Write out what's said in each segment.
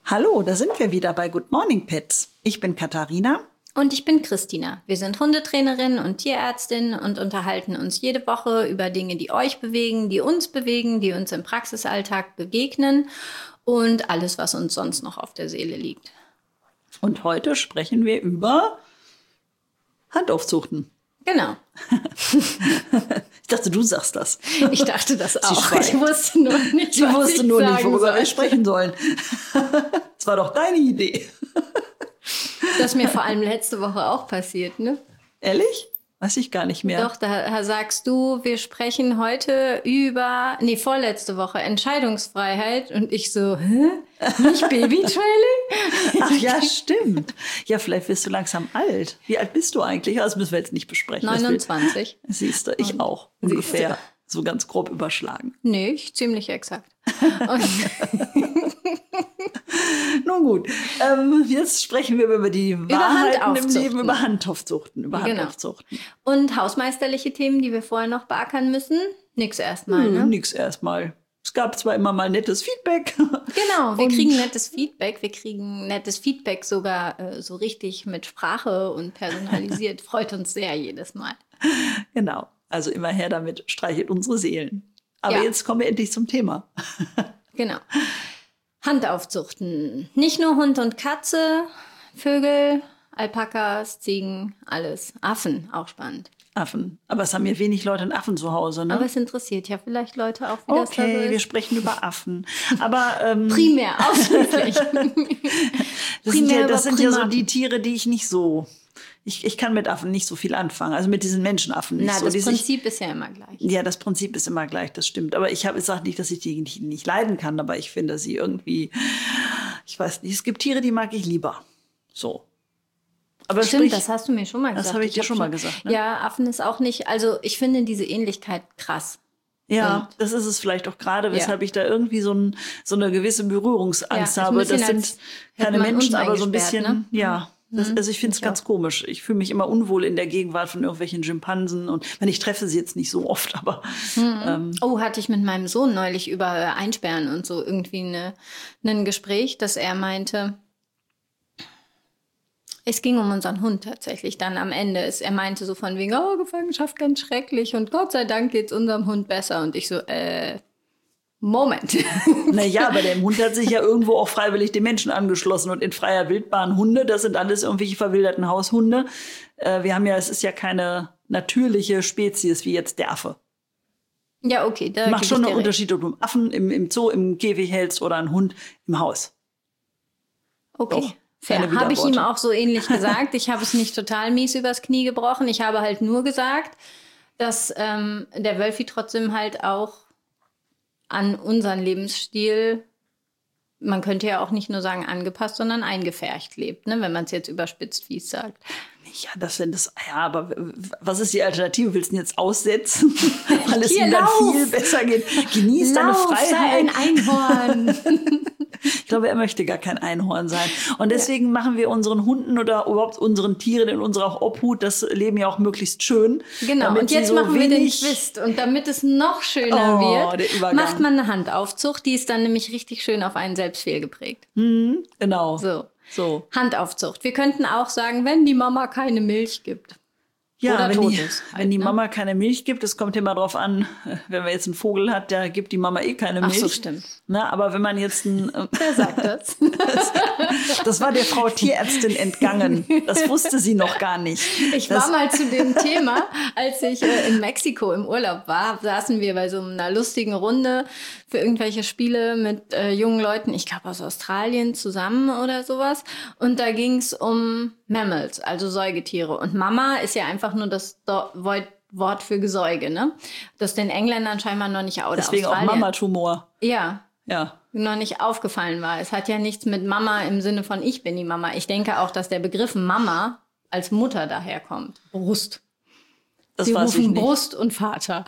Hallo, da sind wir wieder bei Good Morning Pets. Ich bin Katharina. Und ich bin Christina. Wir sind Hundetrainerin und Tierärztin und unterhalten uns jede Woche über Dinge, die euch bewegen, die uns im Praxisalltag begegnen und alles, was uns sonst noch auf der Seele liegt. Und heute sprechen wir über Handaufzuchten. Genau. Ich dachte, du sagst das. Ich dachte das auch. Ich wusste nur nicht, Sie wusste nur nicht, worüber wir sprechen sollen. Das war doch deine Idee. Das ist mir vor allem letzte Woche auch passiert, ne? Ehrlich? Weiß ich gar nicht mehr. Doch, da sagst du, wir sprechen heute vorletzte Woche Entscheidungsfreiheit. Und ich so, hä? Nicht Babytrailing? Ach ja, stimmt. Ja, vielleicht wirst du langsam alt. Wie alt bist du eigentlich? Das müssen wir jetzt nicht besprechen. 29. Siehst du, ich auch. Ungefähr. So ganz grob überschlagen. Nee, ziemlich exakt. Nun gut, jetzt sprechen wir über die Wahrheiten im Leben, über Handaufzuchten. Und hausmeisterliche Themen, die wir vorher noch beackern müssen? Nix erstmal, ne? Nix erstmal. Es gab zwar immer mal nettes Feedback. Genau, wir kriegen nettes Feedback. Wir kriegen nettes Feedback sogar so richtig mit Sprache und personalisiert. Freut uns sehr jedes Mal. Genau, also immer her damit, streichelt unsere Seelen. Aber jetzt kommen wir endlich zum Thema. Genau. Handaufzuchten. Nicht nur Hund und Katze, Vögel, Alpakas, Ziegen, alles. Affen, auch spannend. Affen. Aber es haben ja wenig Leute einen Affen zu Hause, ne? Aber es interessiert ja vielleicht Leute auch, wie das da so ist. Okay, wir sprechen über Affen. Aber primär, ausschließlich. Das sind ja so die Tiere, die ich nicht so... Ich kann mit Affen nicht so viel anfangen, also mit diesen Menschenaffen nicht so. Das Prinzip ist ja immer gleich. Ja, das Prinzip ist immer gleich, das stimmt. Aber ich sage nicht, dass ich die nicht leiden kann, aber ich finde sie irgendwie, ich weiß nicht, es gibt Tiere, die mag ich lieber. So. Aber stimmt, das hast du mir schon mal gesagt. Das habe ich dir schon mal gesagt, ne? Ja, Affen ist auch nicht, also ich finde diese Ähnlichkeit krass. Ja, das ist es vielleicht auch gerade, weshalb ich da irgendwie so eine gewisse Berührungsangst habe. Das sind keine Menschen, aber so ein bisschen, ne? Also ich finde es ganz komisch. Ich fühle mich immer unwohl in der Gegenwart von irgendwelchen Schimpansen. Und ich treffe sie jetzt nicht so oft, aber... hatte ich mit meinem Sohn neulich über Einsperren und so irgendwie ein Gespräch, dass er meinte, es ging um unseren Hund tatsächlich dann am Ende. Er meinte so von wegen, Gefangenschaft ganz schrecklich und Gott sei Dank geht's unserem Hund besser. Und ich so, Moment. Naja, aber der Hund hat sich ja irgendwo auch freiwillig den Menschen angeschlossen und in freier Wildbahn Hunde, das sind alles irgendwelche verwilderten Haushunde. Es ist ja keine natürliche Spezies wie jetzt der Affe. Ja, okay. Da macht schon einen Unterschied, ob du einen Affen im Zoo, im Käfig hältst oder einen Hund im Haus. Okay. Doch. Fair. Habe ich ihm auch so ähnlich gesagt. Ich habe es nicht total mies übers Knie gebrochen. Ich habe halt nur gesagt, dass der Wölfi trotzdem halt auch an unseren Lebensstil, man könnte ja auch nicht nur sagen angepasst, sondern eingefärcht lebt, ne? Wenn man es jetzt überspitzt fies sagt. Aber was ist die Alternative? Willst du ihn jetzt aussetzen? Weil es ihm dann viel besser geht. Genieß deine Freiheit. Sei ein Einhorn. Ich glaube, er möchte gar kein Einhorn sein. Und deswegen machen wir unseren Hunden oder überhaupt unseren Tieren in unserer Obhut das Leben ja auch möglichst schön. Genau, und jetzt machen wir den Twist. Und damit es noch schöner wird, macht man eine Handaufzucht. Die ist dann nämlich richtig schön auf einen selbst fehlgeprägt. Genau. So. Handaufzucht. Wir könnten auch sagen, wenn die Mama keine Milch gibt. Ja, oder wenn die Mama keine Milch gibt, es kommt immer drauf an, wenn man jetzt einen Vogel hat, da gibt die Mama keine Milch. Ach so, stimmt. Na, aber wenn man jetzt Wer sagt das? Das war der Frau Tierärztin entgangen. Das wusste sie noch gar nicht. Ich war mal zu dem Thema, als ich in Mexiko im Urlaub war, saßen wir bei so einer lustigen Runde für irgendwelche Spiele mit jungen Leuten, ich glaube aus Australien zusammen oder sowas. Und da ging es um Mammals, also Säugetiere. Und Mama ist ja einfach nur das Wort für Gesäuge, ne? Das ist den Engländern scheinbar noch nicht, oder deswegen auch Mamatumor. Ja. Noch nicht aufgefallen war. Es hat ja nichts mit Mama im Sinne von ich bin die Mama. Ich denke auch, dass der Begriff Mama als Mutter daherkommt. Brust. Das weiß ich nicht. Brust und Vater.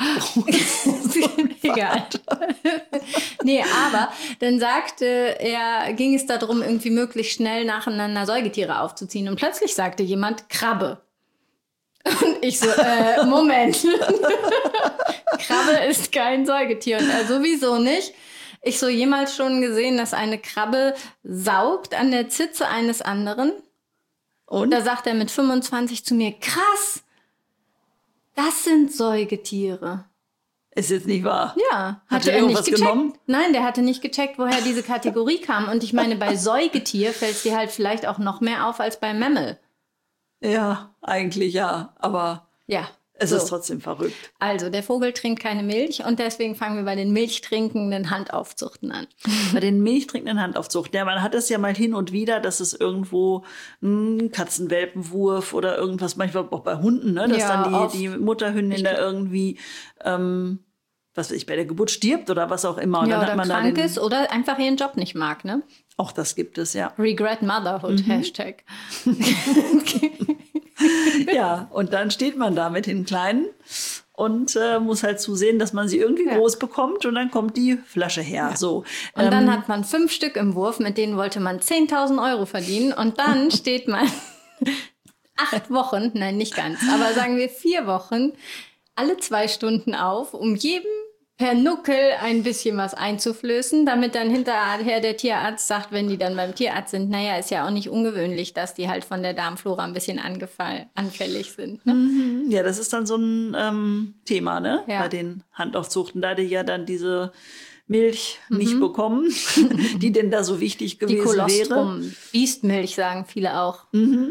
Egal. Nee, aber dann ging es darum, irgendwie möglichst schnell nacheinander Säugetiere aufzuziehen. Und plötzlich sagte jemand Krabbe. Und ich so, Moment. Krabbe ist kein Säugetier. Und er sowieso nicht. ich so jemals schon gesehen, dass eine Krabbe saugt an der Zitze eines anderen? Und? Da sagt er mit 25 zu mir, krass, das sind Säugetiere. Ist jetzt nicht wahr? Ja. Hatte er nicht gecheckt? Genommen? Nein, der hatte nicht gecheckt, woher diese Kategorie kam. Und ich meine, bei Säugetier fällt es dir halt vielleicht auch noch mehr auf als bei Mammel. Ja, eigentlich ja. Aber es ist trotzdem verrückt. Also, der Vogel trinkt keine Milch und deswegen fangen wir bei den milchtrinkenden Handaufzuchten an. Bei den milchtrinkenden Handaufzuchten. Ja, man hat es ja mal hin und wieder, dass es irgendwo einen Katzenwelpenwurf oder irgendwas, manchmal auch bei Hunden, ne? Dass dann die Mutterhündin da irgendwie was weiß ich, bei der Geburt stirbt oder was auch immer. Und ja, dann oder hat man krank ist oder einfach ihren Job nicht mag, ne? Auch das gibt es, ja. Regret Motherhood, Hashtag. Ja, und dann steht man da mit den Kleinen und muss halt zusehen, dass man sie irgendwie groß bekommt und dann kommt die Flasche her. Ja. So. Und dann hat man 5 Stück im Wurf, mit denen wollte man 10.000 € verdienen und dann steht man 8 Wochen, nein, nicht ganz, aber sagen wir 4 Wochen, alle 2 Stunden auf, um jedem per Nuckel ein bisschen was einzuflößen, damit dann hinterher der Tierarzt sagt, wenn die dann beim Tierarzt sind, naja, ist ja auch nicht ungewöhnlich, dass die halt von der Darmflora ein bisschen anfällig sind. Ne? Ja, das ist dann so ein Thema, ne? Ja. Bei den Handaufzuchten, da die ja dann diese Milch nicht bekommen, die denn da so wichtig gewesen wäre. Die Kolostrum, Biestmilch sagen viele auch.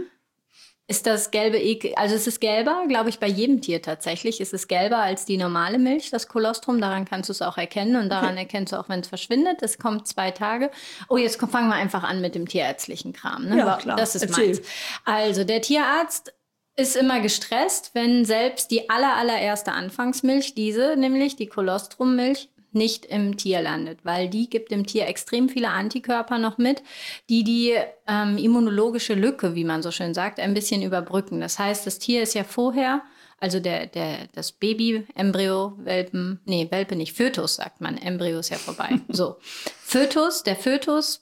Ist das gelbe, also es ist gelber, glaube ich, bei jedem Tier tatsächlich. Es ist gelber als die normale Milch, das Kolostrum. Daran kannst du es auch erkennen und daran erkennst du auch, wenn es verschwindet. Es kommt 2 Tage. Oh, jetzt fangen wir einfach an mit dem tierärztlichen Kram. Ne? Ja, klar. Das ist meins. Also der Tierarzt ist immer gestresst, wenn selbst die allererste Anfangsmilch, nämlich die Kolostrummilch, nicht im Tier landet, weil die gibt dem Tier extrem viele Antikörper noch mit, die immunologische Lücke, wie man so schön sagt, ein bisschen überbrücken. Das heißt, das Tier ist ja vorher, also das Baby, Embryo, Welpe nicht, Fötus sagt man, Embryo ist ja vorbei. So, der Fötus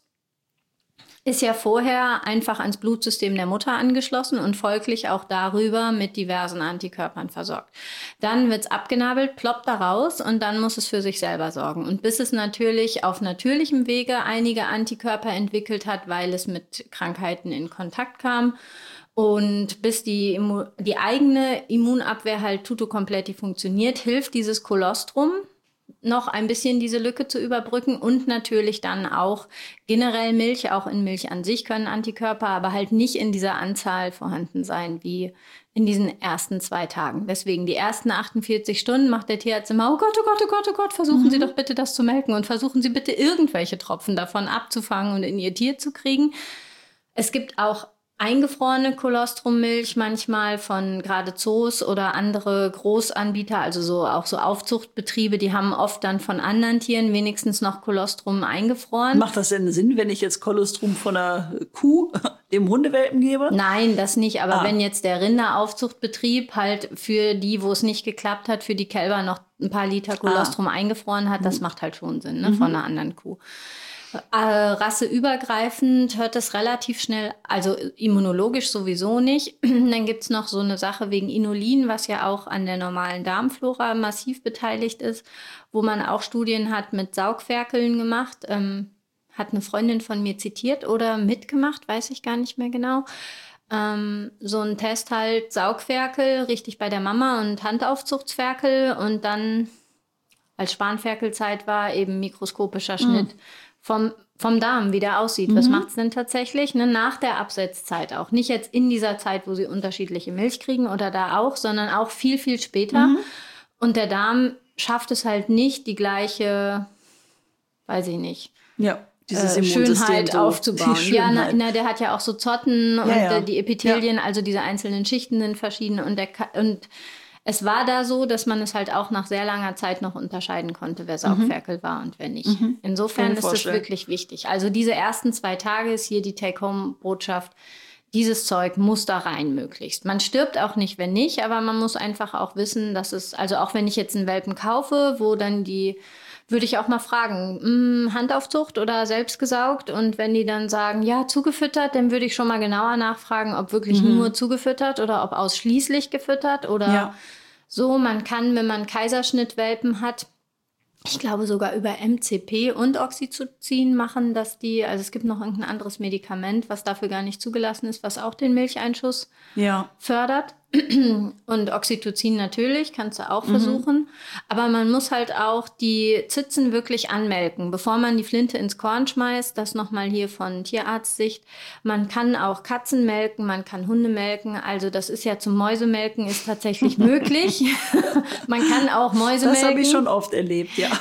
ist ja vorher einfach ans Blutsystem der Mutter angeschlossen und folglich auch darüber mit diversen Antikörpern versorgt. Dann wird's abgenabelt, ploppt da raus und dann muss es für sich selber sorgen. Und bis es natürlich auf natürlichem Wege einige Antikörper entwickelt hat, weil es mit Krankheiten in Kontakt kam und bis die eigene Immunabwehr halt tutto completi funktioniert, hilft dieses Kolostrum noch ein bisschen diese Lücke zu überbrücken und natürlich dann auch generell Milch, auch in Milch an sich können Antikörper, aber halt nicht in dieser Anzahl vorhanden sein wie in diesen ersten 2 Tagen. Deswegen die ersten 48 Stunden macht der Tierarzt immer, oh Gott, oh Gott, oh Gott, oh Gott, versuchen Sie doch bitte das zu melken und versuchen Sie bitte irgendwelche Tropfen davon abzufangen und in Ihr Tier zu kriegen. Es gibt auch eingefrorene Kolostrummilch manchmal von gerade Zoos oder andere Großanbieter, also auch so Aufzuchtbetriebe, die haben oft dann von anderen Tieren wenigstens noch Kolostrum eingefroren. Macht das denn Sinn, wenn ich jetzt Kolostrum von einer Kuh dem Hundewelpen gebe? Nein, das nicht. Aber wenn jetzt der Rinderaufzuchtbetrieb halt für die, wo es nicht geklappt hat, für die Kälber noch ein paar Liter Kolostrum eingefroren hat, das macht halt schon Sinn, ne, von einer anderen Kuh. Rasseübergreifend hört es relativ schnell, also immunologisch sowieso nicht. Dann gibt's noch so eine Sache wegen Inulin, was ja auch an der normalen Darmflora massiv beteiligt ist, wo man auch Studien hat mit Saugferkeln gemacht. Hat eine Freundin von mir zitiert oder mitgemacht, weiß ich gar nicht mehr genau. So ein Test halt Saugferkel, richtig bei der Mama und Handaufzuchtsferkel und dann, als Spanferkelzeit war, eben mikroskopischer Schnitt vom Darm, wie der aussieht. Was macht's denn tatsächlich? Ne, nach der Absetzzeit auch. Nicht jetzt in dieser Zeit, wo sie unterschiedliche Milch kriegen oder da auch, sondern auch viel, viel später. Und der Darm schafft es halt nicht, die gleiche, weiß ich nicht, dieses Schönheit so aufzubauen. Schönheit. Ja, der hat ja auch so Zotten und die Epithelien, also diese einzelnen Schichten sind verschieden und es war da so, dass man es halt auch nach sehr langer Zeit noch unterscheiden konnte, wer Saugferkel war und wer nicht. Insofern ist es wirklich wichtig. Also diese ersten 2 Tage ist hier die Take-Home-Botschaft. Dieses Zeug muss da rein möglichst. Man stirbt auch nicht, wenn nicht, aber man muss einfach auch wissen, dass es, also auch wenn ich jetzt einen Welpen kaufe, wo dann würde ich auch mal fragen, Handaufzucht oder selbst gesaugt? Und wenn die dann sagen, ja, zugefüttert, dann würde ich schon mal genauer nachfragen, ob wirklich nur zugefüttert oder ob ausschließlich gefüttert oder so. Man kann, wenn man Kaiserschnittwelpen hat, Ich glaube sogar über MCP und Oxytocin machen das also es gibt noch irgendein anderes Medikament, was dafür gar nicht zugelassen ist, was auch den Milcheinschuss fördert. Und Oxytocin natürlich, kannst du auch versuchen. Aber man muss halt auch die Zitzen wirklich anmelken, bevor man die Flinte ins Korn schmeißt. Das nochmal hier von Tierarztsicht. Man kann auch Katzen melken, man kann Hunde melken. Also das ist ja zum Mäusemelken ist tatsächlich möglich. Man kann auch Mäuse melken. Das habe ich schon oft erlebt, ja.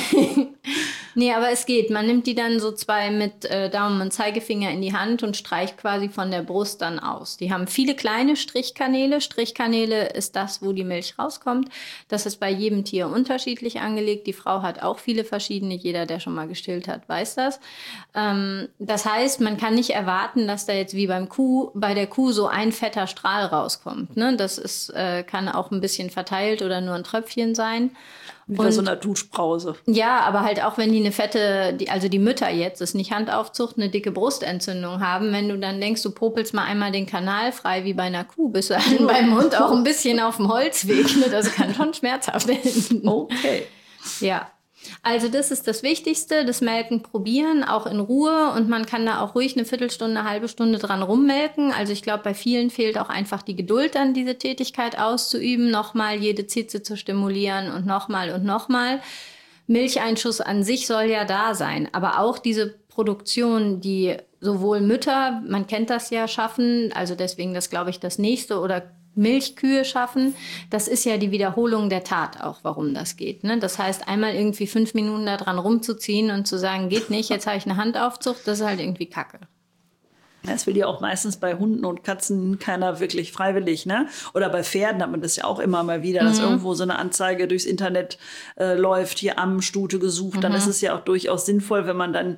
Nee, aber es geht. Man nimmt die dann so 2 mit Daumen und Zeigefinger in die Hand und streicht quasi von der Brust dann aus. Die haben viele kleine Strichkanäle. Strichkanäle ist das, wo die Milch rauskommt. Das ist bei jedem Tier unterschiedlich angelegt. Die Frau hat auch viele verschiedene. Jeder, der schon mal gestillt hat, weiß das. Das heißt, man kann nicht erwarten, dass da jetzt wie bei der Kuh so ein fetter Strahl rauskommt. Ne? Das ist, kann auch ein bisschen verteilt oder nur ein Tröpfchen sein. Wie bei so einer Duschbrause. Ja, aber halt auch, wenn die eine fette, also die Mütter jetzt, ist nicht Handaufzucht, eine dicke Brustentzündung haben, wenn du dann denkst, du popelst mal einmal den Kanal frei wie bei einer Kuh, bist du halt beim Hund auch ein bisschen auf dem Holzweg. Ne? Das kann schon schmerzhaft werden. Okay. Ja. Also das ist das Wichtigste, das Melken probieren, auch in Ruhe, und man kann da auch ruhig eine Viertelstunde, eine halbe Stunde dran rummelken. Also ich glaube, bei vielen fehlt auch einfach die Geduld, dann diese Tätigkeit auszuüben, nochmal jede Zitze zu stimulieren und nochmal und nochmal. Milcheinschuss an sich soll ja da sein, aber auch diese Produktion, die sowohl Mütter, man kennt das ja, schaffen, also deswegen das, glaube ich, das nächste, oder Milchkühe schaffen, das ist ja die Wiederholung der Tat auch, warum das geht. Ne? Das heißt, einmal irgendwie 5 Minuten da dran rumzuziehen und zu sagen, geht nicht, jetzt habe ich eine Handaufzucht, das ist halt irgendwie Kacke. Das will ja auch meistens bei Hunden und Katzen keiner wirklich freiwillig, ne? Oder bei Pferden hat man das ja auch immer mal wieder, dass irgendwo so eine Anzeige durchs Internet läuft, hier Ammenstute gesucht. Dann ist es ja auch durchaus sinnvoll, wenn man dann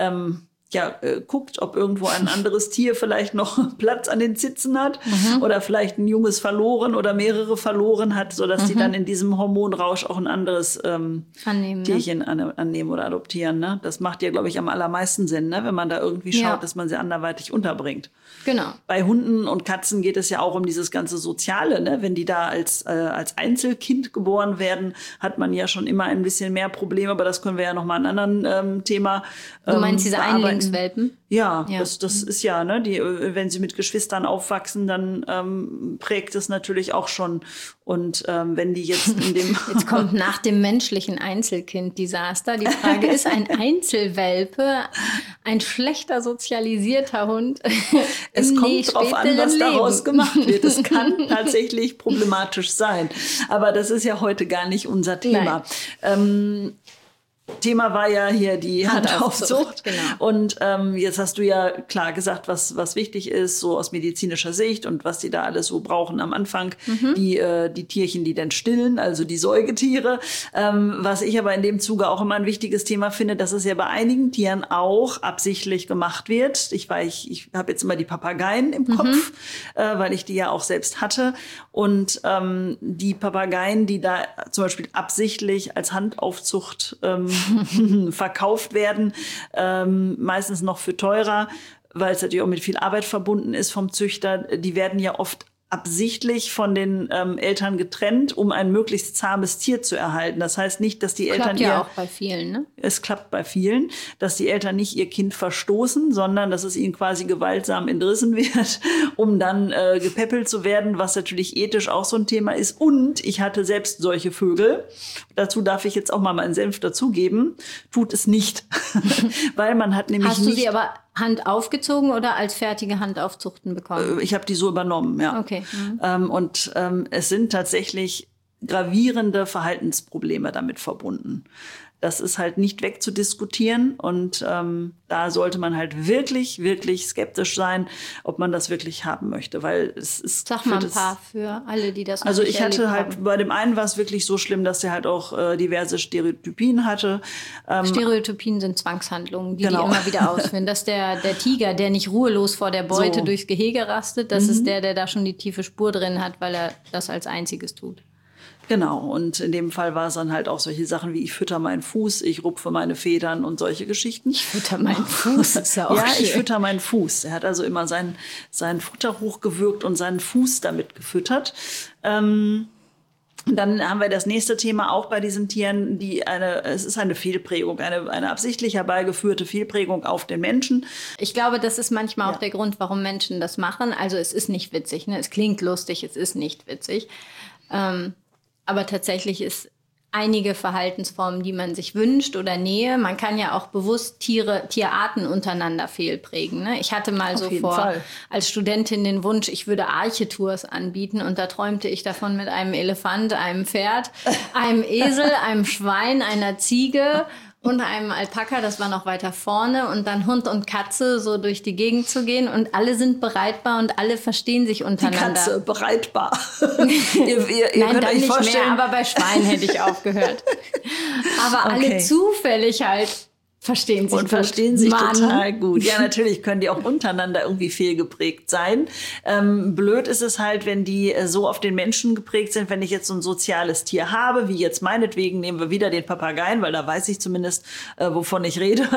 guckt, ob irgendwo ein anderes Tier vielleicht noch Platz an den Zitzen hat oder vielleicht ein Junges verloren oder mehrere verloren hat, sodass die dann in diesem Hormonrausch auch ein anderes Tierchen annehmen oder adoptieren. Ne? Das macht ja, glaube ich, am allermeisten Sinn, ne? Wenn man da irgendwie schaut, dass man sie anderweitig unterbringt. Genau. Bei Hunden und Katzen geht es ja auch um dieses ganze Soziale. Ne? Wenn die da als Einzelkind geboren werden, hat man ja schon immer ein bisschen mehr Probleme. Aber das können wir ja noch mal in einem anderen Thema Du meinst diese Einlingswelpen? Ja, das ist ja, ne, wenn sie mit Geschwistern aufwachsen, dann prägt es natürlich auch schon. Und wenn die jetzt in dem... Jetzt kommt nach dem menschlichen Einzelkind-Desaster die Frage, ist ein Einzelwelpe ein schlechter sozialisierter Hund? Es kommt drauf an, was daraus gemacht wird. Es kann tatsächlich problematisch sein. Aber das ist ja heute gar nicht unser Thema. Thema war ja hier die Handaufzucht. Genau. Und jetzt hast du ja klar gesagt, was wichtig ist, so aus medizinischer Sicht und was die da alles so brauchen am Anfang. Die Tierchen, die dann stillen, also die Säugetiere. Was ich aber in dem Zuge auch immer ein wichtiges Thema finde, dass es ja bei einigen Tieren auch absichtlich gemacht wird. Ich habe jetzt immer die Papageien im Kopf, weil ich die ja auch selbst hatte. Und die Papageien, die da zum Beispiel absichtlich als Handaufzucht verkauft werden, meistens noch für teurer, weil es natürlich auch mit viel Arbeit verbunden ist vom Züchter. Die werden ja oft absichtlich von den Eltern getrennt, um ein möglichst zahmes Tier zu erhalten. Das heißt nicht, dass die Eltern... Klappt ja auch bei vielen, ne? Es klappt bei vielen, dass die Eltern nicht ihr Kind verstoßen, sondern dass es ihnen quasi gewaltsam entrissen wird, um dann gepäppelt zu werden, was natürlich ethisch auch so ein Thema ist. Und ich hatte selbst solche Vögel. Dazu darf ich jetzt auch mal meinen Senf dazugeben. Tut es nicht. Weil man hat nämlich Hast du sie aber Hand aufgezogen oder als fertige Handaufzuchten bekommen? Ich habe die so übernommen, ja. Okay. Es sind tatsächlich gravierende Verhaltensprobleme damit verbunden. Das ist halt nicht wegzudiskutieren und da sollte man halt wirklich, wirklich skeptisch sein, ob man das wirklich haben möchte, weil es ist... Sag mal ein paar für alle, die das noch nicht ich hatte halt, haben. Bei dem einen war es wirklich so schlimm, dass der halt auch diverse Stereotypien hatte. Stereotypien sind Zwangshandlungen, die immer wieder ausführen. Dass der Tiger, der nicht ruhelos vor der Beute durchs Gehege rastet, das ist der da schon die tiefe Spur drin hat, weil er das als einziges tut. Genau, und in dem Fall war es dann halt auch solche Sachen wie ich fütter meinen Fuß, ich rupfe meine Federn und solche Geschichten. Ich fütter meinen Fuß, ist ja auch Ja, ich fütter meinen Fuß. Er hat also immer sein Futter hochgewürgt und seinen Fuß damit gefüttert. Und dann haben wir das nächste Thema auch bei diesen Tieren, es ist eine Fehlprägung, eine absichtlich herbeigeführte Fehlprägung auf den Menschen. Ich glaube, das ist manchmal auch der Grund, warum Menschen das machen. Also es ist nicht witzig, ne? Es klingt lustig, es ist nicht witzig. Aber tatsächlich ist einige Verhaltensformen, die man sich wünscht oder Nähe. Man kann ja auch bewusst Tierarten untereinander fehlprägen. Ne? Ich hatte mal als Studentin den Wunsch, ich würde Arche-Tours anbieten und da träumte ich davon mit einem Elefant, einem Pferd, einem Esel, einem Schwein, einer Ziege und einem Alpaka, das war noch weiter vorne, und dann Hund und Katze so durch die Gegend zu gehen und alle sind bereitbar und alle verstehen sich untereinander. Die Katze, bereitbar. ihr Nein, könnt dann euch nicht vorstellen. Mehr, aber bei Schweinen hätte ich aufgehört. Aber alle zufällig halt verstehen sich total gut. Ja, natürlich können die auch untereinander irgendwie fehlgeprägt sein. Blöd ist es halt, wenn die so auf den Menschen geprägt sind, wenn ich jetzt so ein soziales Tier habe, wie jetzt meinetwegen, nehmen wir wieder den Papageien, weil da weiß ich zumindest, wovon ich rede,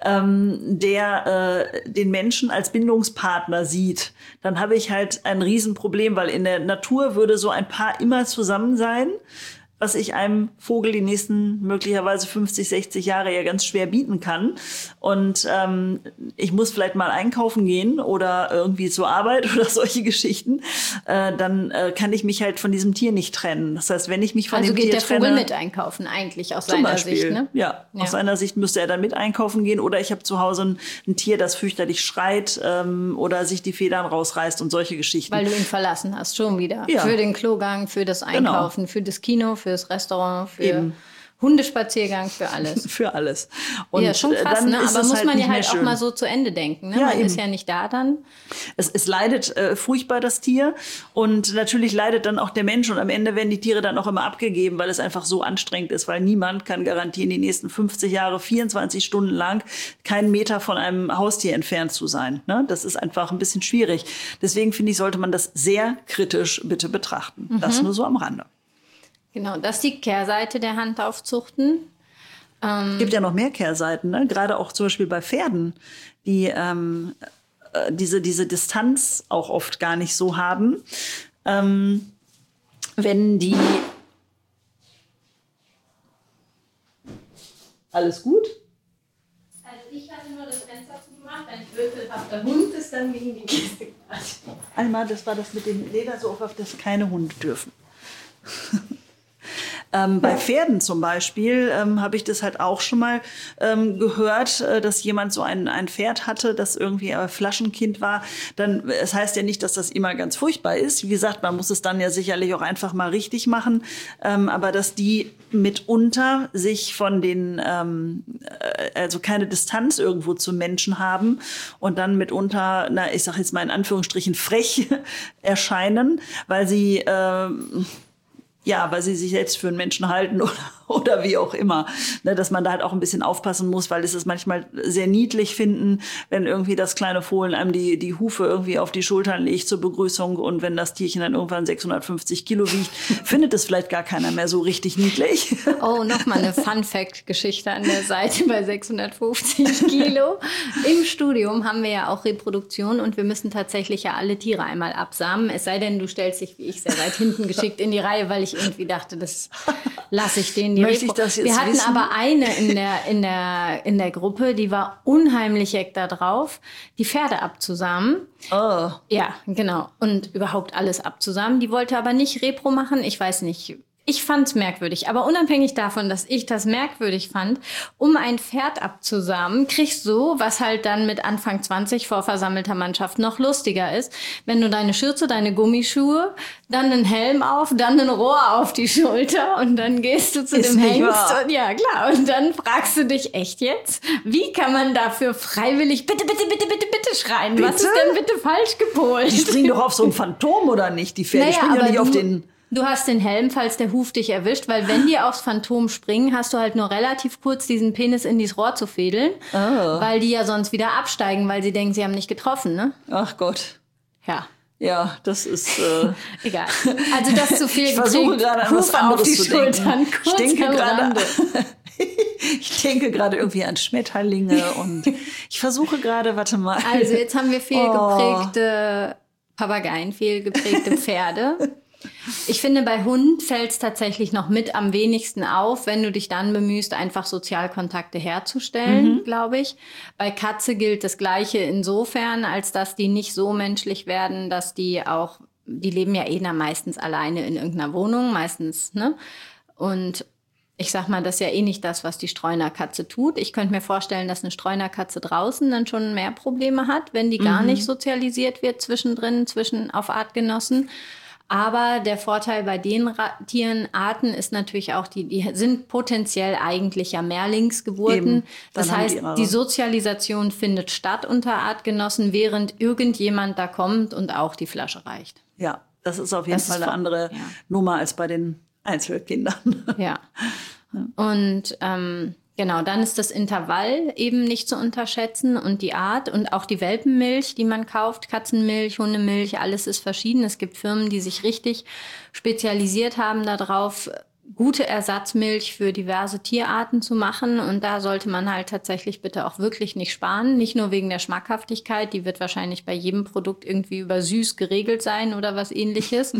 der den Menschen als Bindungspartner sieht, dann habe ich halt ein Riesenproblem, weil in der Natur würde so ein Paar immer zusammen sein, was ich einem Vogel die nächsten möglicherweise 50, 60 Jahre ja ganz schwer bieten kann. Und ich muss vielleicht mal einkaufen gehen oder irgendwie zur Arbeit oder solche Geschichten. Dann kann ich mich halt von diesem Tier nicht trennen. Das heißt, wenn ich mich von dem Tier trenne... Also geht der Vogel mit einkaufen eigentlich aus seiner Sicht, ne? Ja, aus seiner Sicht müsste er dann mit einkaufen gehen. Oder ich habe zu Hause ein Tier, das fürchterlich schreit oder sich die Federn rausreißt und solche Geschichten. Weil du ihn verlassen hast, schon wieder. Ja. Für den Klogang, für das Einkaufen, für das Kino, fürs Restaurant, für Hundespaziergang, für alles. Für alles. Und ja, schon krass, ne? Aber muss man ja halt auch mal so zu Ende denken. Ne? Ja, man ist ja nicht da dann. Es leidet furchtbar, das Tier. Und natürlich leidet dann auch der Mensch. Und am Ende werden die Tiere dann auch immer abgegeben, weil es einfach so anstrengend ist. Weil niemand kann garantieren, die nächsten 50 Jahre, 24 Stunden lang, keinen Meter von einem Haustier entfernt zu sein. Ne? Das ist einfach ein bisschen schwierig. Deswegen finde ich, sollte man das sehr kritisch bitte betrachten. Das nur so am Rande. Genau, das ist die Kehrseite der Handaufzuchten. Es gibt ja noch mehr Kehrseiten, ne? Gerade auch zum Beispiel bei Pferden, die diese Distanz auch oft gar nicht so haben. Wenn die... Alles gut? Also ich hatte nur das Fenster zugemacht, ein würfelhafter Hund ist dann gegen die Kiste gebracht. Einmal, das war das mit dem Ledersofa, auf das keine Hunde dürfen. Bei Pferden zum Beispiel habe ich das halt auch schon mal gehört, dass jemand so ein Pferd hatte, das irgendwie ein Flaschenkind war. Es heißt ja nicht, dass das immer ganz furchtbar ist. Wie gesagt, man muss es dann ja sicherlich auch einfach mal richtig machen. Aber dass die mitunter sich von den, also keine Distanz irgendwo zu Menschen haben und dann mitunter, ich sag jetzt mal in Anführungsstrichen frech erscheinen, weil sie sich selbst für einen Menschen halten oder wie auch immer. Ne, dass man da halt auch ein bisschen aufpassen muss, weil es ist manchmal sehr niedlich finden, wenn irgendwie das kleine Fohlen einem die Hufe irgendwie auf die Schultern legt zur Begrüßung und wenn das Tierchen dann irgendwann 650 Kilo wiegt, findet es vielleicht gar keiner mehr so richtig niedlich. Oh, nochmal eine Fun-Fact-Geschichte an der Seite bei 650 Kilo. Im Studium haben wir ja auch Reproduktion und wir müssen tatsächlich ja alle Tiere einmal absamen. Es sei denn, du stellst dich, wie ich, sehr weit hinten geschickt in die Reihe, weil ich irgendwie dachte, das lasse ich denen. Möchte ich das jetzt Wir hatten wissen? aber eine in der Gruppe, die war unheimlich jeck da drauf, die Pferde abzusamen. Oh. Ja, genau. Und überhaupt alles abzusamen. Die wollte aber nicht Repro machen. Ich weiß nicht. Ich fand's merkwürdig. Aber unabhängig davon, dass ich das merkwürdig fand, um ein Pferd abzusamen, kriegst du, was halt dann mit Anfang 20 vor versammelter Mannschaft noch lustiger ist, wenn du deine Schürze, deine Gummischuhe, dann einen Helm auf, dann ein Rohr auf die Schulter und dann gehst du zu dem Hengst. Und ja, klar. Und dann fragst du dich, echt jetzt? Wie kann man dafür freiwillig bitte, bitte, bitte, bitte, bitte schreien? Bitte? Was ist denn bitte falsch gepolt? Die springen doch auf so ein Phantom, oder nicht? Die Pferde springen ja nicht auf den... Du hast den Helm, falls der Huf dich erwischt, weil wenn die aufs Phantom springen, hast du halt nur relativ kurz diesen Penis in dieses Rohr zu fädeln, weil die ja sonst wieder absteigen, weil sie denken, sie haben nicht getroffen, ne? Ach Gott. Ja. Ja, das ist... Egal. Also das zu viel. Ich versuche gerade an was anderes zu denken. Ich denke gerade irgendwie an Schmetterlinge und ich versuche gerade, warte mal. Also jetzt haben wir fehlgeprägte Papageien, fehlgeprägte Pferde. Ich finde, bei Hund fällt es tatsächlich noch mit am wenigsten auf, wenn du dich dann bemühst, einfach Sozialkontakte herzustellen, glaube ich. Bei Katze gilt das Gleiche insofern, als dass die nicht so menschlich werden, dass die leben ja meistens alleine in irgendeiner Wohnung, meistens, ne? Und ich sag mal, das ist ja nicht das, was die Streunerkatze tut. Ich könnte mir vorstellen, dass eine Streunerkatze draußen dann schon mehr Probleme hat, wenn die gar nicht sozialisiert wird auf Artgenossen. Aber der Vorteil bei den Tierenarten ist natürlich auch, die sind potenziell eigentlich ja Mehrlingsgeburten. Das heißt, die Sozialisation findet statt unter Artgenossen, während irgendjemand da kommt und auch die Flasche reicht. Ja, das ist auf jeden Fall eine andere Nummer als bei den Einzelkindern. Ja. Und genau, dann ist das Intervall eben nicht zu unterschätzen und die Art und auch die Welpenmilch, die man kauft, Katzenmilch, Hundemilch, alles ist verschieden. Es gibt Firmen, die sich richtig spezialisiert haben darauf, gute Ersatzmilch für diverse Tierarten zu machen. Und da sollte man halt tatsächlich bitte auch wirklich nicht sparen. Nicht nur wegen der Schmackhaftigkeit, die wird wahrscheinlich bei jedem Produkt irgendwie über süß geregelt sein oder was Ähnliches.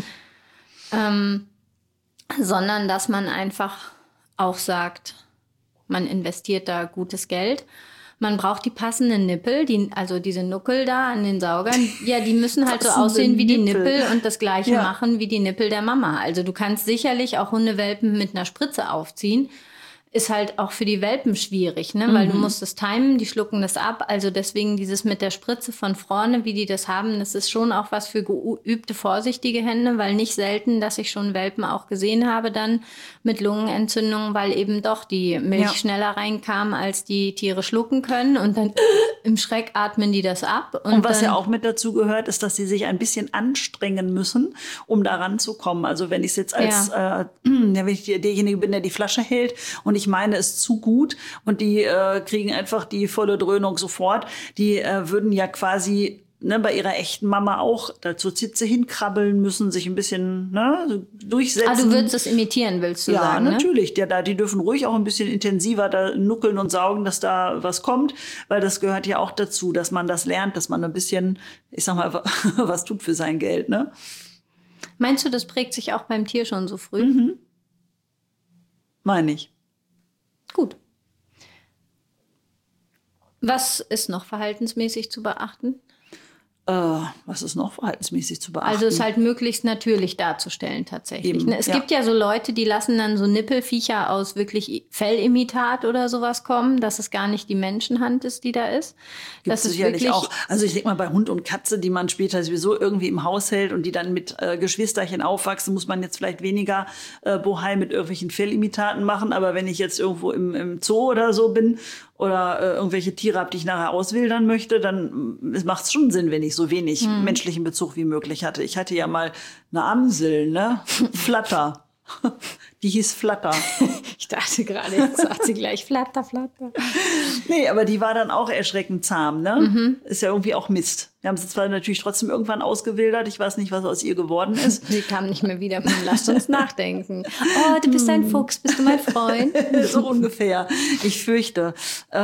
Sondern dass man einfach auch sagt, man investiert da gutes Geld. Man braucht die passenden Nippel, also diese Nuckel da an den Saugern, ja, die müssen halt so aussehen wie die Nippel und das Gleiche machen wie die Nippel der Mama. Also du kannst sicherlich auch Hundewelpen mit einer Spritze aufziehen. Ist halt auch für die Welpen schwierig, ne? Weil du musst es timen, die schlucken das ab. Also deswegen dieses mit der Spritze von vorne, wie die das haben, das ist schon auch was für geübte, vorsichtige Hände, weil nicht selten, dass ich schon Welpen auch gesehen habe dann mit Lungenentzündungen, weil eben doch die Milch schneller reinkam, als die Tiere schlucken können und dann im Schreck atmen die das ab. Und was ja auch mit dazu gehört, ist, dass sie sich ein bisschen anstrengen müssen, um da ranzukommen. Also wenn ich es jetzt als, wenn ich derjenige bin, der die Flasche hält und ich meine es zu gut und die kriegen einfach die volle Dröhnung sofort. Die würden ja quasi bei ihrer echten Mama auch zur Zitze hinkrabbeln müssen, sich ein bisschen durchsetzen. Ah, du würdest es imitieren, willst du sagen? Ja, natürlich. Die dürfen ruhig auch ein bisschen intensiver da nuckeln und saugen, dass da was kommt, weil das gehört ja auch dazu, dass man das lernt, dass man ein bisschen, ich sag mal, was tut für sein Geld, ne? Meinst du, das prägt sich auch beim Tier schon so früh? Meine ich. Gut. Was ist noch verhaltensmäßig zu beachten? Was ist noch verhaltensmäßig zu beachten? Also es halt möglichst natürlich darzustellen tatsächlich. Eben, es gibt ja so Leute, die lassen dann so Nippelviecher aus wirklich Fellimitat oder sowas kommen, dass es gar nicht die Menschenhand ist, die da ist. Das ist sicherlich wirklich auch. Also ich denke mal, bei Hund und Katze, die man später sowieso irgendwie im Haus hält und die dann mit Geschwisterchen aufwachsen, muss man jetzt vielleicht weniger Bohai mit irgendwelchen Fellimitaten machen. Aber wenn ich jetzt irgendwo im Zoo oder so bin oder irgendwelche Tiere habe, die ich nachher auswildern möchte, dann macht es schon Sinn, wenn ich so wenig menschlichen Bezug wie möglich hatte. Ich hatte ja mal eine Amsel, ne? Flatter. Die hieß Flatter. Ich dachte gerade, jetzt sagt sie gleich Flatter, Flatter. Nee, aber die war dann auch erschreckend zahm, ne? Ist ja irgendwie auch Mist. Wir haben sie zwar natürlich trotzdem irgendwann ausgewildert. Ich weiß nicht, was aus ihr geworden ist. Sie kam nicht mehr wieder. Lasst uns nachdenken. Oh, du bist ein Fuchs. Bist du mein Freund? So ungefähr. Ich fürchte.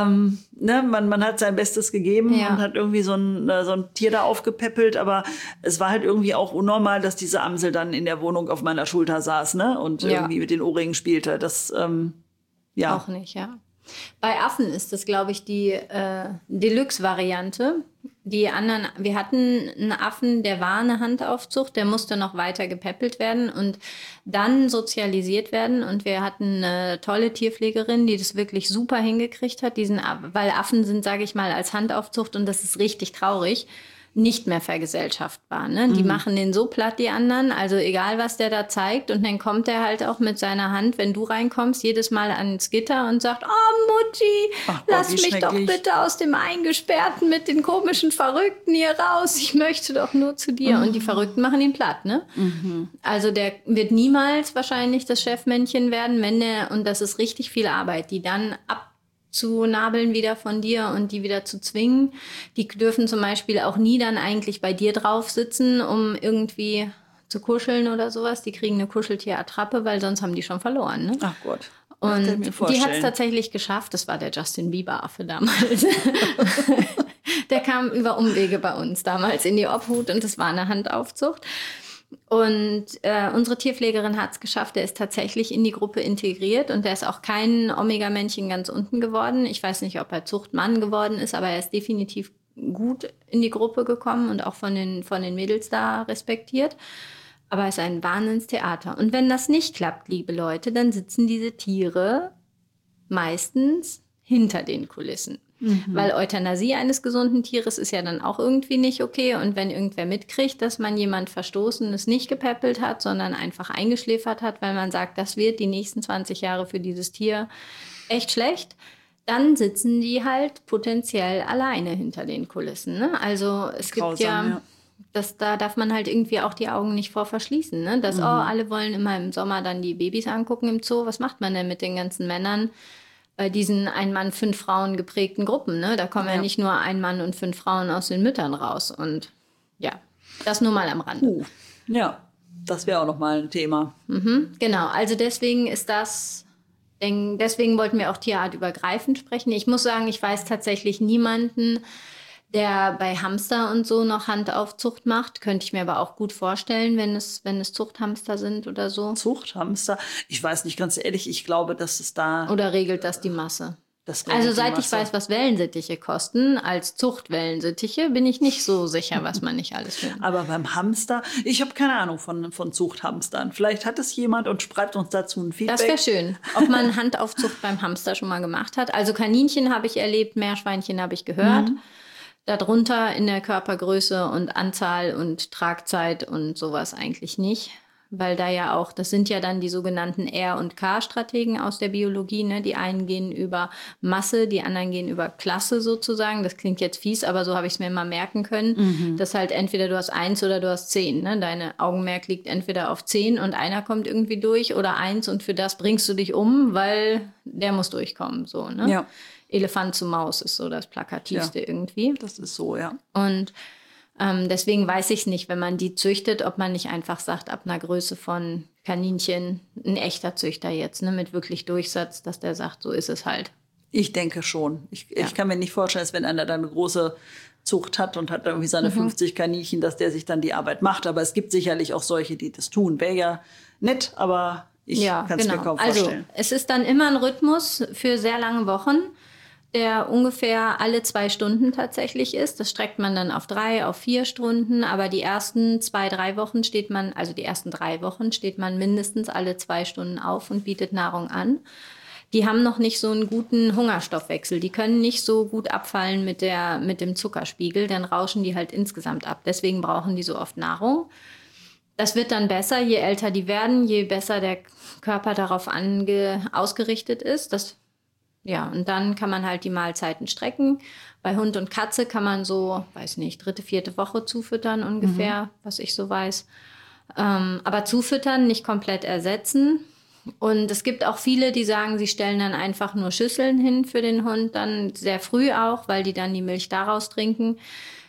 Man hat sein Bestes gegeben und hat irgendwie so ein Tier da aufgepäppelt. Aber es war halt irgendwie auch unnormal, dass diese Amsel dann in der Wohnung auf meiner Schulter saß, ne? Und irgendwie mit den Ohrringen spielte. Das, Auch nicht, ja. Bei Affen ist das, glaube ich, die Deluxe-Variante. Die anderen, wir hatten einen Affen, der war eine Handaufzucht, der musste noch weiter gepäppelt werden und dann sozialisiert werden. Und wir hatten eine tolle Tierpflegerin, die das wirklich super hingekriegt hat. Weil Affen sind, sage ich mal, als Handaufzucht, und das ist richtig traurig, nicht mehr vergesellschaftbar. Ne? Die machen den so platt, die anderen. Also egal, was der da zeigt. Und dann kommt er halt auch mit seiner Hand, wenn du reinkommst, jedes Mal ans Gitter und sagt, oh Mutti, lass mich doch bitte aus dem Eingesperrten mit den komischen Verrückten hier raus. Ich möchte doch nur zu dir. Und die Verrückten machen ihn platt. Ne? Also der wird niemals wahrscheinlich das Chefmännchen werden, und das ist richtig viel Arbeit, die dann zu nabeln wieder von dir und die wieder zu zwingen. Die dürfen zum Beispiel auch nie dann eigentlich bei dir drauf sitzen, um irgendwie zu kuscheln oder sowas. Die kriegen eine Kuscheltierattrappe, weil sonst haben die schon verloren. Ne? Ach Gott. Und die hat es tatsächlich geschafft. Das war der Justin Bieber-Affe damals. Der kam über Umwege bei uns damals in die Obhut und das war eine Handaufzucht. Und unsere Tierpflegerin hat es geschafft, der ist tatsächlich in die Gruppe integriert und der ist auch kein Omega-Männchen ganz unten geworden. Ich weiß nicht, ob er Zuchtmann geworden ist, aber er ist definitiv gut in die Gruppe gekommen und auch von den Mädels da respektiert. Aber es ist ein Wahnsinnstheater. Und wenn das nicht klappt, liebe Leute, dann sitzen diese Tiere meistens hinter den Kulissen. Weil Euthanasie eines gesunden Tieres ist ja dann auch irgendwie nicht okay. Und wenn irgendwer mitkriegt, dass man jemand Verstoßenes nicht gepäppelt hat, sondern einfach eingeschläfert hat, weil man sagt, das wird die nächsten 20 Jahre für dieses Tier echt schlecht, dann sitzen die halt potenziell alleine hinter den Kulissen. Ne? Also es gibt ja. Da darf man halt irgendwie auch die Augen nicht vor verschließen. Ne? Dass alle wollen immer im Sommer dann die Babys angucken im Zoo. Was macht man denn mit den ganzen Männern bei diesen ein Mann, 5 Frauen geprägten Gruppen? Ne? Da kommen ja nicht nur ein Mann und 5 Frauen aus den Müttern raus. Und ja, das nur mal am Rande. Ja, das wäre auch noch mal ein Thema. Genau, also deswegen wollten wir auch tierartübergreifend sprechen. Ich muss sagen, ich weiß tatsächlich niemanden, der bei Hamster und so noch Handaufzucht macht. Könnte ich mir aber auch gut vorstellen, wenn es Zuchthamster sind oder so. Zuchthamster? Ich weiß nicht, ganz ehrlich, ich glaube, dass es da... Oder regelt das die Masse? Also seit ich weiß, was Wellensittiche kosten, als Zuchtwellensittiche, bin ich nicht so sicher, was man nicht alles findet. Aber beim Hamster, ich habe keine Ahnung von Zuchthamstern. Vielleicht hat es jemand und schreibt uns dazu ein Feedback. Das wäre schön, ob man Handaufzucht beim Hamster schon mal gemacht hat. Also Kaninchen habe ich erlebt, Meerschweinchen habe ich gehört. Darunter in der Körpergröße und Anzahl und Tragzeit und sowas eigentlich nicht. Weil da ja auch, das sind ja dann die sogenannten R- und K-Strategen aus der Biologie. Ne? Die einen gehen über Masse, die anderen gehen über Klasse sozusagen. Das klingt jetzt fies, aber so habe ich es mir immer merken können. Dass halt entweder du hast 1 oder du hast 10. Ne? Deine Augenmerk liegt entweder auf 10 und einer kommt irgendwie durch oder 1 und für das bringst du dich um, weil der muss durchkommen. So, ne? Ja. Elefant zu Maus ist so das Plakativste irgendwie. Das ist so, ja. Und deswegen weiß ich es nicht, wenn man die züchtet, ob man nicht einfach sagt, ab einer Größe von Kaninchen, ein echter Züchter jetzt, ne, mit wirklich Durchsatz, dass der sagt, so ist es halt. Ich denke schon. Ich kann mir nicht vorstellen, dass wenn einer dann eine große Zucht hat und hat irgendwie seine 50 Kaninchen, dass der sich dann die Arbeit macht. Aber es gibt sicherlich auch solche, die das tun. Wäre ja nett, aber ich kann es mir kaum vorstellen. Also es ist dann immer ein Rhythmus für sehr lange Wochen, der ungefähr alle 2 Stunden tatsächlich ist. Das streckt man dann auf 3, auf 4 Stunden. Aber die ersten 2, 3 Wochen steht man mindestens alle 2 Stunden auf und bietet Nahrung an. Die haben noch nicht so einen guten Hungerstoffwechsel. Die können nicht so gut abfallen mit dem Zuckerspiegel. Dann rauschen die halt insgesamt ab. Deswegen brauchen die so oft Nahrung. Das wird dann besser, je älter die werden, je besser der Körper darauf ausgerichtet ist. Und dann kann man halt die Mahlzeiten strecken. Bei Hund und Katze kann man so, 3., 4. Woche zufüttern ungefähr, was ich so weiß. Aber zufüttern, nicht komplett ersetzen. Und es gibt auch viele, die sagen, sie stellen dann einfach nur Schüsseln hin für den Hund, dann sehr früh auch, weil die dann die Milch daraus trinken.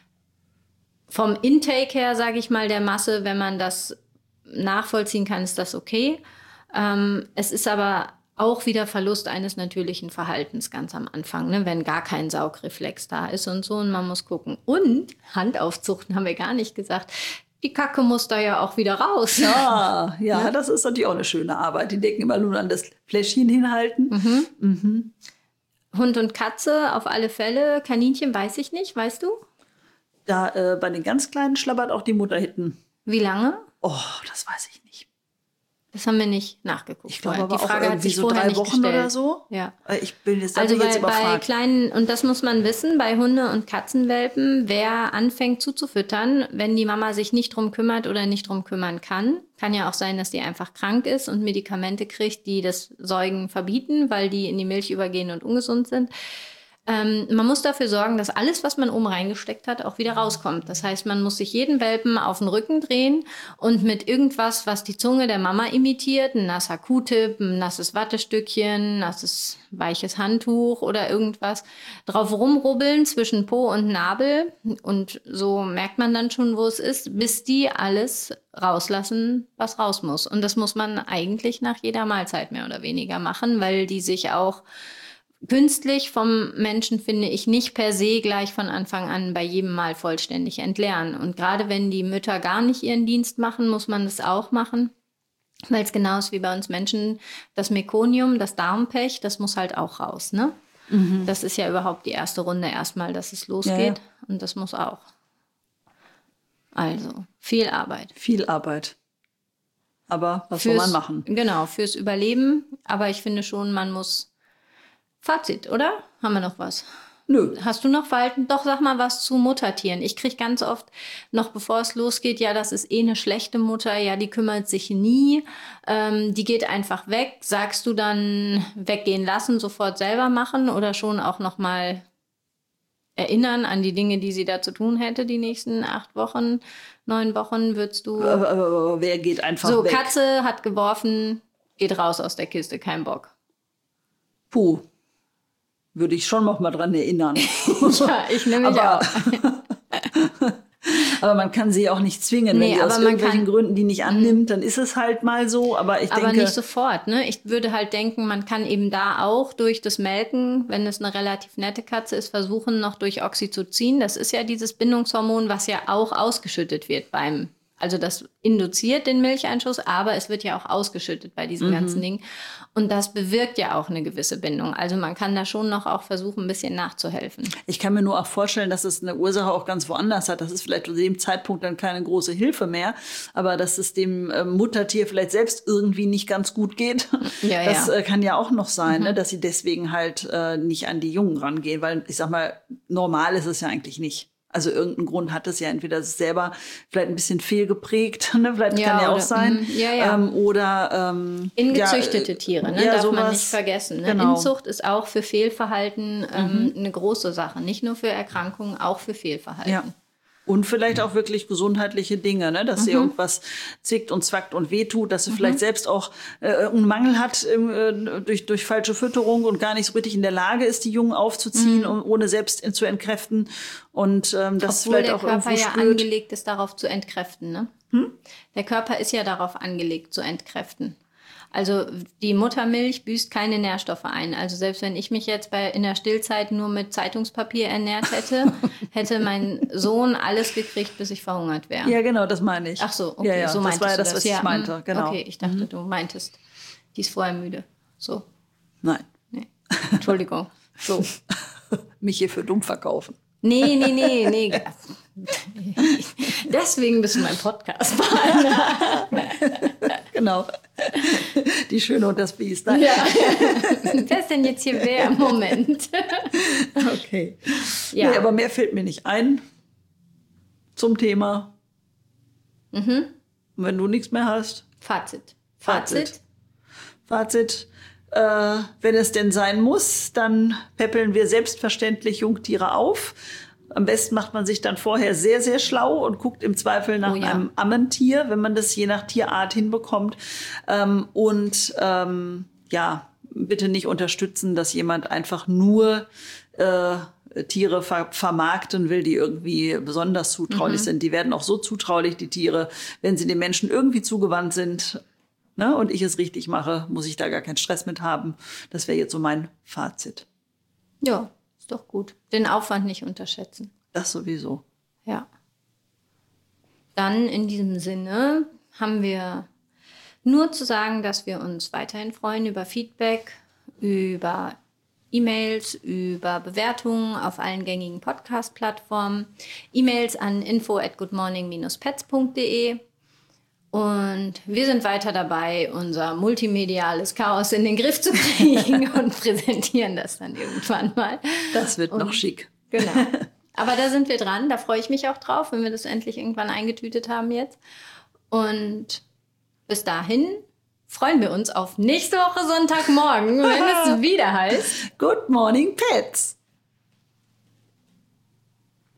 Vom Intake her, sage ich mal, der Masse, wenn man das nachvollziehen kann, ist das okay. Es ist aber auch wieder Verlust eines natürlichen Verhaltens ganz am Anfang, ne? Wenn gar kein Saugreflex da ist und so. Und man muss gucken. Und Handaufzuchten haben wir gar nicht gesagt. Die Kacke muss da ja auch wieder raus. Ja, ne? Das ist natürlich auch eine schöne Arbeit. Die denken immer nur an das Fläschchen hinhalten. Hund und Katze auf alle Fälle. Kaninchen weiß ich nicht, weißt du? Da bei den ganz Kleinen schlabbert auch die Mutter hinten. Wie lange? Oh, das weiß ich nicht. Das haben wir nicht nachgeguckt. Ich glaube aber die Frage auch hat sich so vorher 3 nicht Wochen gestellt. oder so. Ja. Ich bin jetzt, also jetzt überfragt. Bei kleinen, und das muss man wissen, bei Hunde- und Katzenwelpen, wer anfängt zuzufüttern, wenn die Mama sich nicht drum kümmert oder nicht drum kümmern kann ja auch sein, dass die einfach krank ist und Medikamente kriegt, die das Säugen verbieten, weil die in die Milch übergehen und ungesund sind. Man muss dafür sorgen, dass alles, was man oben reingesteckt hat, auch wieder rauskommt. Das heißt, man muss sich jeden Welpen auf den Rücken drehen und mit irgendwas, was die Zunge der Mama imitiert, ein nasser Q-Tip, ein nasses Wattestückchen, nasses weiches Handtuch oder irgendwas, drauf rumrubbeln zwischen Po und Nabel. Und so merkt man dann schon, wo es ist, bis die alles rauslassen, was raus muss. Und das muss man eigentlich nach jeder Mahlzeit mehr oder weniger machen, weil die sich auch künstlich vom Menschen, finde ich, nicht per se gleich von Anfang an bei jedem Mal vollständig entleeren. Und gerade wenn die Mütter gar nicht ihren Dienst machen, muss man das auch machen. Weil es genau ist wie bei uns Menschen, das Mekonium, das Darmpech, das muss halt auch raus, ne? Mhm. Das ist ja überhaupt die erste Runde erstmal, dass es losgeht. Ja. Und das muss auch. Also, viel Arbeit. Viel Arbeit. Aber was soll man machen? Genau, fürs Überleben. Aber ich finde schon, man muss... Fazit, oder? Haben wir noch was? Nö. Hast du noch Verhalten? Doch, sag mal was zu Muttertieren. Ich kriege ganz oft, noch bevor es losgeht, ja, das ist eine schlechte Mutter, ja, die kümmert sich nie, die geht einfach weg. Sagst du dann weggehen lassen, sofort selber machen oder schon auch noch mal erinnern an die Dinge, die sie da zu tun hätte, die nächsten 8 Wochen, 9 Wochen, würdest du... Wer geht einfach weg? So, Katze hat geworfen, geht raus aus der Kiste, kein Bock. Puh. Würde ich schon noch mal dran erinnern. Ja, ich nehme mich auch. Aber man kann sie auch nicht zwingen. Wenn sie aus irgendwelchen Gründen die nicht annimmt, dann ist es halt mal so. Aber ich denke... Aber nicht sofort, ne? Ich würde halt denken, man kann eben da auch durch das Melken, wenn es eine relativ nette Katze ist, versuchen, noch durch Oxytocin. Das ist ja dieses Bindungshormon, was ja auch ausgeschüttet wird beim... Also das induziert den Milcheinschuss, aber es wird ja auch ausgeschüttet bei diesen ganzen Dingen. Und das bewirkt ja auch eine gewisse Bindung. Also man kann da schon noch auch versuchen, ein bisschen nachzuhelfen. Ich kann mir nur auch vorstellen, dass es eine Ursache auch ganz woanders hat. Das ist vielleicht zu dem Zeitpunkt dann keine große Hilfe mehr. Aber dass es dem Muttertier vielleicht selbst irgendwie nicht ganz gut geht, das kann ja auch noch sein, ne? Dass sie deswegen halt nicht an die Jungen rangehen. Weil ich sag mal, normal ist es ja eigentlich nicht. Also irgendeinen Grund hat es ja entweder selber vielleicht ein bisschen fehlgeprägt, ne? Vielleicht kann ja auch sein. Oder ingezüchtete Tiere, ne? Darf man nicht vergessen. Ne? Genau. Inzucht ist auch für Fehlverhalten eine große Sache. Nicht nur für Erkrankungen, auch für Fehlverhalten. Ja. Und vielleicht auch wirklich gesundheitliche Dinge, ne? Dass sie irgendwas zickt und zwackt und wehtut, dass sie vielleicht selbst auch einen Mangel hat durch falsche Fütterung und gar nicht so richtig in der Lage ist, die Jungen aufzuziehen, ohne selbst zu entkräften. Und das vielleicht auch irgendwo spürt. Obwohl der Körper ja angelegt ist, darauf zu entkräften, ne? Der Körper ist ja darauf angelegt, zu entkräften. Also die Muttermilch büßt keine Nährstoffe ein. Also selbst wenn ich mich jetzt in der Stillzeit nur mit Zeitungspapier ernährt hätte, hätte mein Sohn alles gekriegt, bis ich verhungert wäre. Ja, genau, das meine ich. Ach so, okay, so meintest du das. Das war das, was ich meinte, genau. Okay, ich dachte, du meintest, die ist vorher müde. So. Nein. Nee. Entschuldigung. So. Mich hier für dumm verkaufen. Nee. Deswegen bist du mein Podcast-Partner. Genau. Die Schöne und das Biest. Nein. Ja. Wer ist denn jetzt hier wer im Moment? Okay. Ja. Nee, aber mehr fällt mir nicht ein zum Thema. Und wenn du nichts mehr hast? Fazit. Wenn es denn sein muss, dann päppeln wir selbstverständlich Jungtiere auf. Am besten macht man sich dann vorher sehr, sehr schlau und guckt im Zweifel nach einem Ammentier, wenn man das je nach Tierart hinbekommt. Bitte nicht unterstützen, dass jemand einfach nur Tiere vermarkten will, die irgendwie besonders zutraulich sind. Die werden auch so zutraulich, die Tiere, wenn sie den Menschen irgendwie zugewandt sind, ne, und ich es richtig mache, muss ich da gar keinen Stress mit haben. Das wäre jetzt so mein Fazit. Ja, ist doch gut. Den Aufwand nicht unterschätzen. Das sowieso. Ja. Dann in diesem Sinne haben wir nur zu sagen, dass wir uns weiterhin freuen über Feedback, über E-Mails, über Bewertungen auf allen gängigen Podcast-Plattformen, E-Mails an info@goodmorning-pets.de. Und wir sind weiter dabei, unser multimediales Chaos in den Griff zu kriegen und präsentieren das dann irgendwann mal. Das wird noch schick. Genau. Aber da sind wir dran. Da freue ich mich auch drauf, wenn wir das endlich irgendwann eingetütet haben jetzt. Und bis dahin freuen wir uns auf nächste Woche Sonntagmorgen, wenn es wieder heißt Good Morning Pets.